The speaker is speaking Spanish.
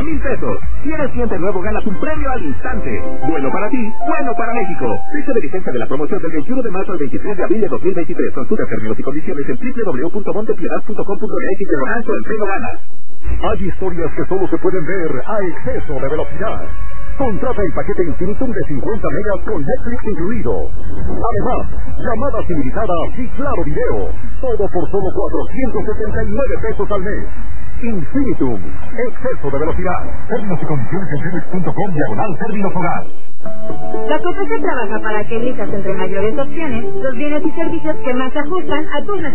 $5,000. Si eres cliente nuevo, ganas un premio al instante. Bueno para ti, bueno para México. Fecha de vigencia de la promoción del 21 de marzo al 23 de abril de 2023. Consulta términos y condiciones en www.montepiedad.com.mx. El premio gana. Hay historias que solo se pueden ver a exceso de velocidad. Contrata el paquete Infinitum de 50 megas con Netflix incluido. Además, llamadas ilimitadas y claro video. Todo por solo $479 al mes. Infinitum, exceso de velocidad. Términos y condiciones en Netflix.com/términos hogar. La COFESE trabaja para que elijas entre mayores opciones los bienes y servicios que más se ajustan a tus necesidades.